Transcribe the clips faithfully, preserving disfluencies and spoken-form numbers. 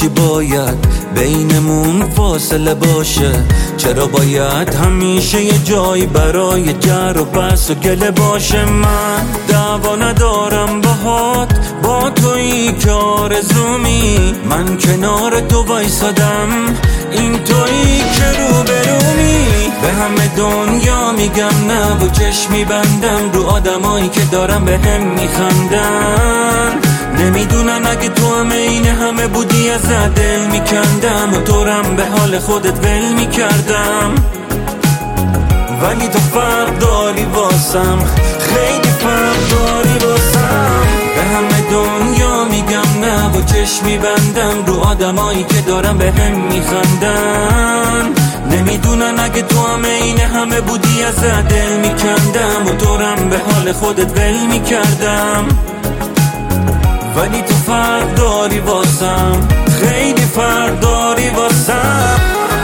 چی باید بینمون فاصله باشه؟ چرا باید همیشه یه جایی برای جر و بحث و گله باشه؟ من دعوا ندارم باهات، با تویی که آرزومی، من کنار تو وایسادم، این تویی که روبرومی. به همه دنیا میگم نه و چشمی بندم رو آدمایی که دارم به هم میخندن. نمیدونن اگه تو همه این همه بودی از دل میکندم و تورم به حال خودت ول میکردم. ولی تو فرق داری واسم، خیلی فرق داری واسم. به همه دنیا میگم نه و چشمی بندم رو آدمایی که دارم به هم میخندن. نمیدونن اگه تو همه این همه بودی از دل میکندم و تورم به حال خودت ول میکردم. ولی تو فرق داری واسم، خیلی فرق داری واسم.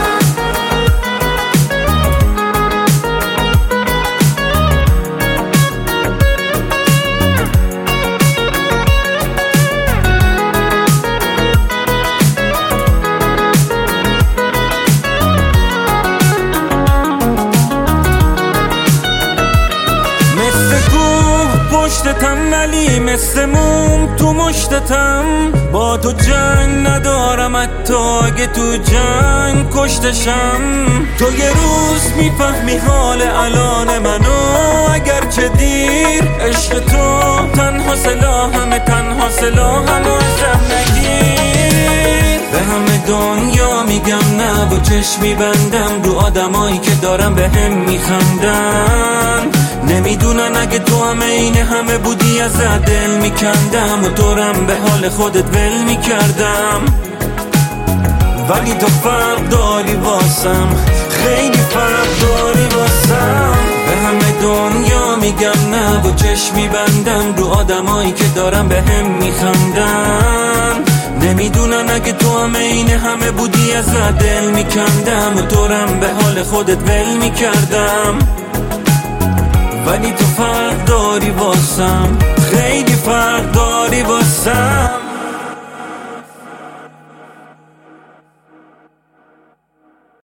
پشتتم ولی مثل موم تو مشتتم، با تو جنگ ندارم حتی اگه تو جنگ کشتشم. تو یه روز میفهمی حال الان منو اگرچه دیر، عشق تو تنها سلاحمه، تنها سلاحمو ازم نگیر. به همه دنیا میگم نه و چشمی بندم رو آدمایی که دارم به هم میخندن. نمیدونن اگه تو همه این همه بودی از دل میکندم و تورم به حال خودت ول میکردم. ولی تو فرق داری واسم، خیلی فرق داری واسم. به همه دنیا میگم نه و چشمی بندم رو آدمایی که دارم به هم میخندن. نمیدونن اگه تو همه این همه بودی از دل میکندم و تورم به حال خودت ول میکردم. ولی تو فرق داری واسم، خیلی فرق داری واسم.